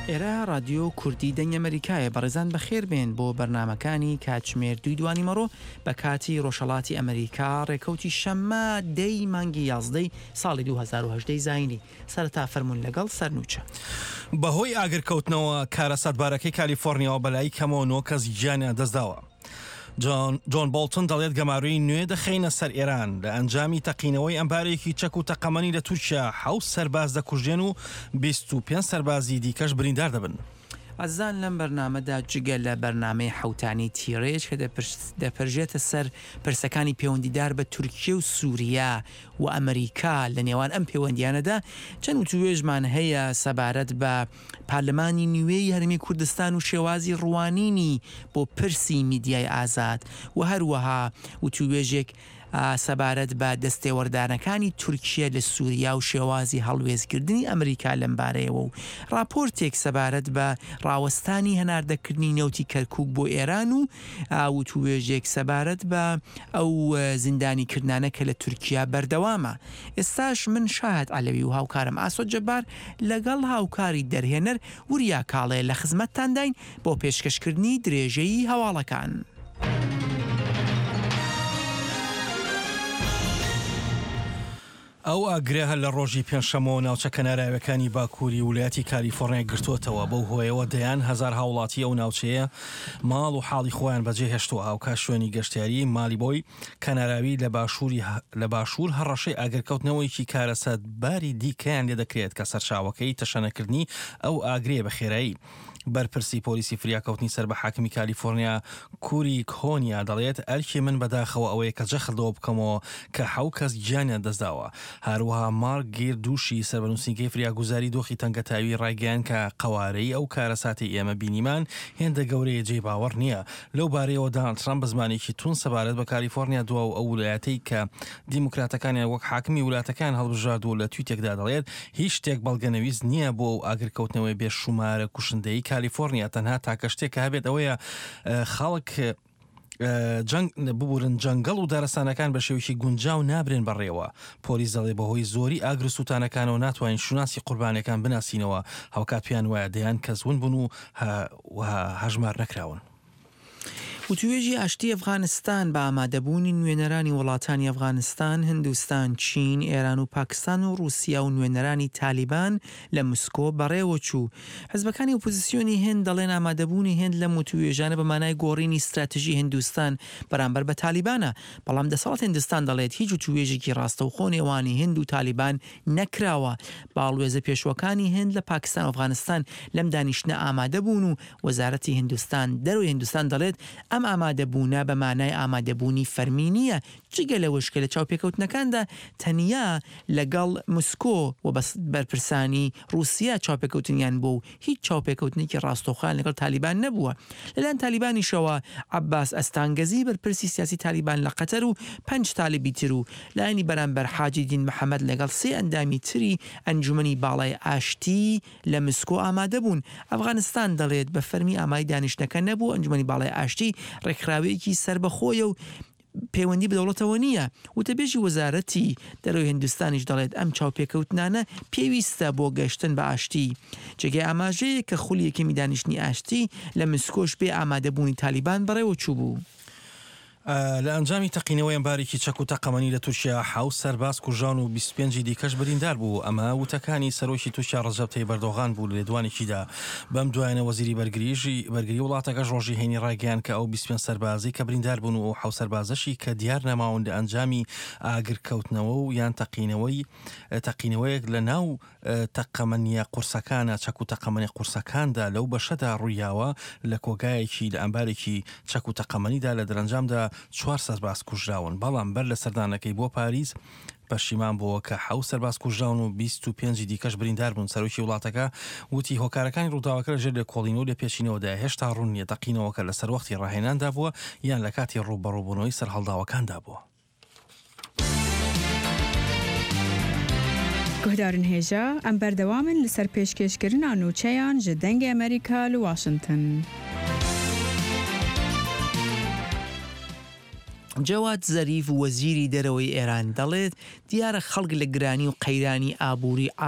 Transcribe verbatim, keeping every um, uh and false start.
ئێرە رادیۆ کوردی دەنگ ئەمریکایە بەڕێزان بەخێر بێن بۆ بەرنامەکانی کاتژمێر دوی دوانی مەڕۆ بە کاتی ڕۆژهەڵاتی ئەمریکا ڕێکەوتی شەممە دەی مانگی یازدەی ساڵی دوو هەزار و هەژدە زاینی سەرەتا فەرموون لەگەڵ سەرنووچە. بەهۆی ئاگرکەوتنەوە کارە سەدبارەکەی کالیفۆرنیاوە بەلای کەمەوە نۆ کەس گیانیان دەستداوە. جۆن بۆڵتن دەڵێت گەماروی نوێ دەخینە سەر ئێران لە ئەنجامی تەقینەوەی ئەمبارێکی چەک و تەقەمەنی لە تورکیا حەوت سەرباز دەکوژێن و بیست و پێنج سەربازی دیکەش بریندار دەبن. ئەزان لەم بەرنامەدا جگە لە بەرنامەی حوتانی تیرێژ کە دەپەرژێتە سەر پرسەکانی پەیوەندیدار بە تورکیە و سووریا و ئەمریکا لە نێوان ئەم پەیوەندیانەدا چەند وتوێژمان هەیە سەبارەت بە پارلەمانی نوێی هەرمی کوردستان و شێوازی ڕوانینی بۆ پرسی میدیای ئازاد و هەروەها وتوێژێک سەبارەت بە دەستێوەردانەکانی تورکیە لە سووریا و شێوازی هەڵوێزکردنی ئەمریکا لەم بارەیەوە و راپۆرتێک سەبارەت بە ڕاوەستانی هەناردەکردنی نەوتی کەرکووک بۆ ئێران و وتوێژێک سەبارەت بە ئەو زیندانی کردانە کە لە تورکیا بەردەوامە. ئێستاش من شاهد عەلەوی و هاوکارم ئاسۆ جەبار لەگەڵ هاوکاری دەرهێنەر وریا کاڵێ لە خزمەتتانداین بۆ پێشکەشکردنی درێژەی هەواڵەکان. ئەو ئاگرە هەر لە ڕۆژی پێنجشەمەوە ناوچە کەناراویەکانی باکووری ویلایەتی کالیفۆرنیا گرتووەتەوە بەو هۆیەوە دەیان هەزار هاوڵاتی ئەو ناوچەیە ماڵ و حاڵی خۆیان بەجێ هێشتووە. هاوکا شوێنی گەشتیاری مالی بۆی کەناراوی لە باشووری لە باشوور هەڕەشەی ئاگرکەوتنەوەیکی کارەسەدباری دیکەیان لێ دەکرێت کە سەرچاوەکەی تەشەنەکردنی ئەو ئاگرێ بە خێرایی. بەرپرسی پۆلیسی فریاکەوتنی سەر بە حاکمی کالیفۆرنیا کوری کۆنیا دەڵێت ئەرکی من بەداخەوە ئەوەیە کە جەخڵەوە بکەمەوە کە حەوت کەس گیانیان دەستداوە. هەروەها مارک گیر دووشی سەربەنووسنگەی فریاگوزاری دۆخی تەنگەتاوی ڕایگەیان کە قەوارەی ئەو کارەساتی ئێمە بینیمان هێندە گەورەیە جێی باوەڕ نییە. لەو بارەیەوە دانڵد ترامپ بە زمانێکی تون سەبارەت بە کالیفۆرنیا دوا و ئەو ویلایەتەی کە دیموکراتەکانیان وەک حاکمی ویلایەتەکان هەڵبژاردووە لە تویتێکدا دەڵێت هیچ شتێک بەڵگەنەویست نییە بۆ ئەو ئاگرکەوتنەوەی بێشومارە کوشندەی کالیفۆرنیا. تەنها تاکە شتێک کە هەبێت ئەوەیە خەڵک جنگ ببورن جەنگەڵ و دارستانەکان بە شێوەیەکی گونجاو نابرێن بەڕێوە. پۆلیس دەڵێ بەهۆی زۆری ئاگر و سوتانەکانەوە ناتوانین شوناسی قوربانەکان بناسینەوە. هاوکات پیان وایە دەیان کەسون بوون و هەژمار نەکراون. وتوێژی ئاشتی ئەفغانستان بە ئامادەبوونی نوێنەرانی وڵاتانی ئەفغانستان، هندوستان، چین، ئێران و پاکستان و رووسیا و نوێنەرانی تالیبان لە مسکۆ بەڕێوە چوو. حزبەکانی ئۆپۆزیسیۆنی هند دەڵێن ئامادەبوونی هند لە وتوێژانە بە مانای گۆڕینی استراتیژی هندوستان بەرامبەر بە تالیبانە. بەڵام دەسەڵات هندستان دەڵێت هیچ وتوێژێکی ڕاستەوخۆ نێوانی هند و تالیبان نەکراوە. باڵوێزە پێشوەکانی هند لە پاکستان و ئەفغانستان لەم دانیشتە ئامادە بوون و وەزارەتی هندستان دەروی هندستان دەڵێت ئەم ئامادەبوونە بە مانای ئامادەبوونی فەرمی نییە، جگە لەوەشکە لە چاوپێکەوتنەکاندا تەنیا لەگەڵ مسکۆ و بەرپرسانی رووسیا چاوپێکەوتنیان بوو و هیچ چاوپێکەوتنێکی ڕاستەوخۆیان لەگەڵ تالیبان نەبووە. لەلایەن تالیبانیشەوە عەباس ئەستانگەزی بەرپرسی سیاسی تالیبان لە قەتەر و پەنج تالیبی تر و لایەنی بەرامبەر حاجی دین محەممەد لەگەڵ سێ ئەندامی تری ئەنجومەنی باڵای ئاشتی لە مسکۆ ئامادە بوون. ئەفغانستان دەڵێت بە فەرمی ئامای دانیشتەکە نەبوو. ئەنجومەنی باڵای ئاشتی ڕێکخراوەیەکی سربەخۆیە و پەیوەندی بدەوڵەتەوە نییە. وتەبێژی وەزارەتی دەرەوەی هندستانیش دەڵێت ئەم چاوپێکەوتنانە پێویستە بۆ گەشتن بە ئاشتی. جێگەی ئاماژەیە کە خولیەکی میدانیشتنی ئاشتی لە مسکۆش بێ ئامادەبوونی تالیبان بەڕێوە چوو بوو. لە ئەنجامی تەقینەوەی ئەمبارێکی چەک و تەقەمەنی لە تورکیا حەوت سەرباز کوژان و بیست و پێنج دیکەش بریندار بوو. ئەمە وتەکانی سەرۆکی تورکیا ڕەجەب تەیب ئەردۆغان بوو لە لێدوانێکیدا. بەم دوایانە وەزیری بەرگریژی بەرگری وڵاتەکەش ڕۆژی هێنی ڕایگەیان کە ئەو بیست و پێنج سەربازی کە بریندار بوون و حەوت سەربازەشی کە دیار نەماون لە ئەنجامی ئاگرکەوتنەوە و یان تەقینەوەی تەقینەوەیەک لە ناو تەقەمەنیە قورسەکانە چەک و تەقەمەنی قورسەکاندا لەو بەشەدا ڕوویاوە لە کۆگایەکی لە ئەمبارێکی چەک و تەقەمەنیدا لە دەرەنجامدا چوار سەرباز کوژراون. بەڵام بەر لە سەردانەکەی بۆ پاریس پەشیمان بووە کە حەوت سەرباز کوژراون و بیست و پێنج دیکەش بریندار بوون. سەرۆکی وڵاتەکە وتی هۆکارەکانی ڕووداوەکە لەژێر لە کۆڵینەوە لە پێشینەوەدا هێشتا ڕوون نیە تەقینەوەکە لە سەر وەختی ڕاهێناندا بووە یان لە کاتی ڕووبەڕووبوونەوەی سەر هەڵداوەکاندا بووە. گۆدارن هێژە ئەم بەردەوامن لەسەر پێشکەشکردنا نووچەیان ji dengê ئەمریکا لە واشنگتن. جەواد زەریف وەزیری دەرەوەی ئێران دەڵێت دیارە خەڵک لە گرانی و قەیرانی ئابووری